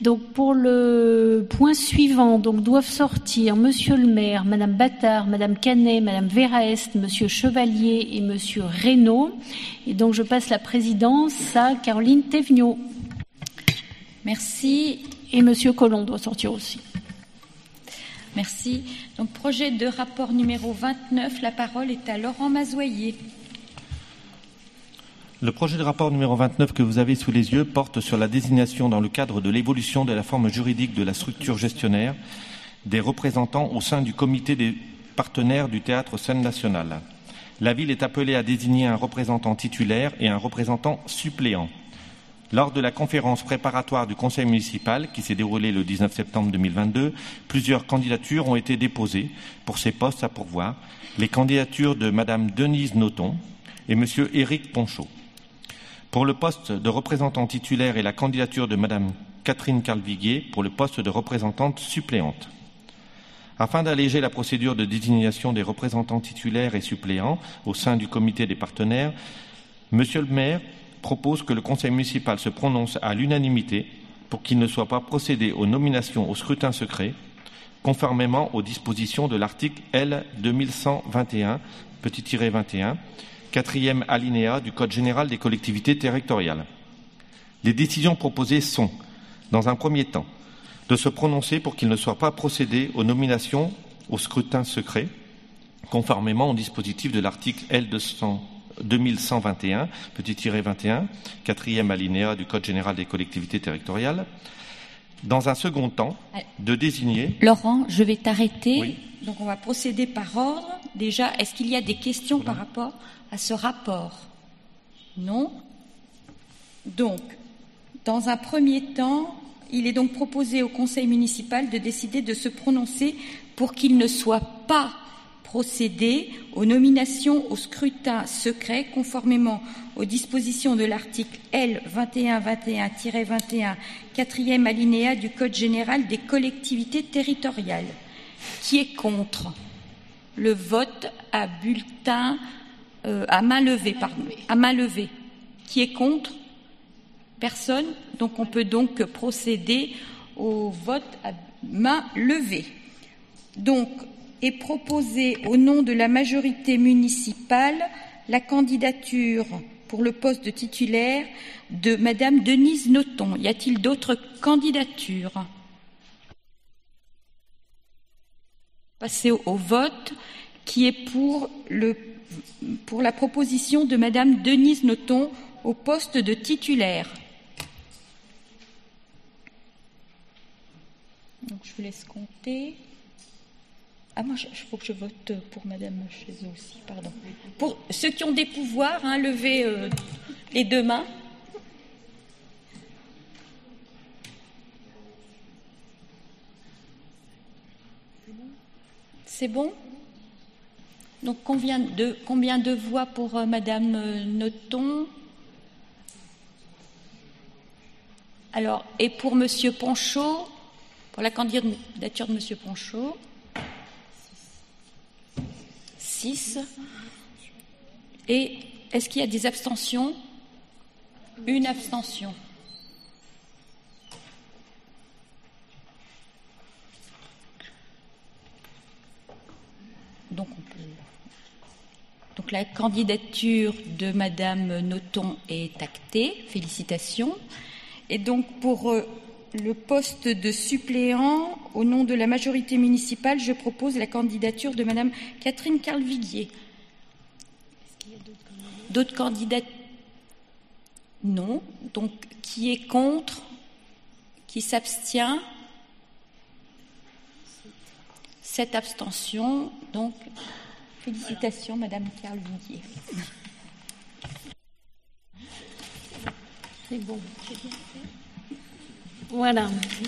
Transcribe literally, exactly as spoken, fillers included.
Donc pour le point suivant, donc doivent sortir Monsieur le maire, Madame Battard, Madame Canet, Madame Verhaest, Monsieur Chevalier et Monsieur Reynaud. Et donc je passe la présidence à Caroline Thévenot. Merci. Et Monsieur Collomb doit sortir aussi. Merci. Donc projet de rapport numéro vingt-neuf, la parole est à Laurent Mazoyer. Le projet de rapport numéro vingt-neuf que vous avez sous les yeux porte sur la désignation dans le cadre de l'évolution de la forme juridique de la structure gestionnaire des représentants au sein du comité des partenaires du théâtre scène nationale. La ville est appelée à désigner un représentant titulaire et un représentant suppléant. Lors de la conférence préparatoire du conseil municipal qui s'est déroulée le dix-neuf septembre deux mille vingt-deux, plusieurs candidatures ont été déposées pour ces postes à pourvoir. Les candidatures de Madame Denise Noton et Monsieur Éric Ponchot. Pour le poste de représentant titulaire et la candidature de Madame Catherine Calviguier pour le poste de représentante suppléante. Afin d'alléger la procédure de désignation des représentants titulaires et suppléants au sein du comité des partenaires, Monsieur le maire propose que le conseil municipal se prononce à l'unanimité pour qu'il ne soit pas procédé aux nominations au scrutin secret, conformément aux dispositions de l'article L deux mille cent vingt et un, petit tiret vingt et un, quatrième alinéa du Code général des collectivités territoriales. Les décisions proposées sont, dans un premier temps, de se prononcer pour qu'il ne soit pas procédé aux nominations au scrutin secret, conformément au dispositif de l'article L deux mille cent vingt et un, petit tiret vingt et un, quatrième alinéa du Code général des collectivités territoriales. Dans un second temps, de désigner... Laurent, je vais t'arrêter. Oui. Donc on va procéder par ordre. Déjà, est-ce qu'il y a des questions oui. par rapport à ce rapport? Non. Donc, dans un premier temps, il est donc proposé au conseil municipal de décider de se prononcer pour qu'il ne soit pas procédé aux nominations au scrutin secret conformément aux dispositions de l'article L vingt et un vingt et un tiret vingt et un, quatrième alinéa du Code général des collectivités territoriales. Qui est contre le vote à bulletin euh, à main levée, pardon, à main levée. Qui est contre? Personne. Donc on peut donc procéder au vote à main levée. Donc est proposée au nom de la majorité municipale la candidature pour le poste de titulaire de Madame Denise Noton. Y a-t-il d'autres candidatures? Passer au, au vote. Qui est pour, le, pour la proposition de Madame Denise Noton au poste de titulaire? Donc je vous laisse compter. Ah, moi, il faut que je vote pour Madame Chezot aussi, pardon. Pour ceux qui ont des pouvoirs, hein, levez euh, les deux mains. C'est bon? Donc, combien de, combien de voix pour euh, Madame euh, Noton? Alors, et pour Monsieur Ponchot, pour la candidature de Monsieur Ponchot? Six. Et est-ce qu'il y a des abstentions? Une abstention. Donc, on peut... Donc la candidature de Madame Noton est actée. Félicitations. Et donc pour euh, le poste de suppléant, au nom de la majorité municipale, je propose la candidature de Madame Catherine Calviguier. Est-ce qu'il y a d'autres candidats? D'autres candidats? Non. Donc, qui est contre? Qui s'abstient? Sept abstentions. Donc, félicitations, Madame Calviguier. C'est bon. Voilà.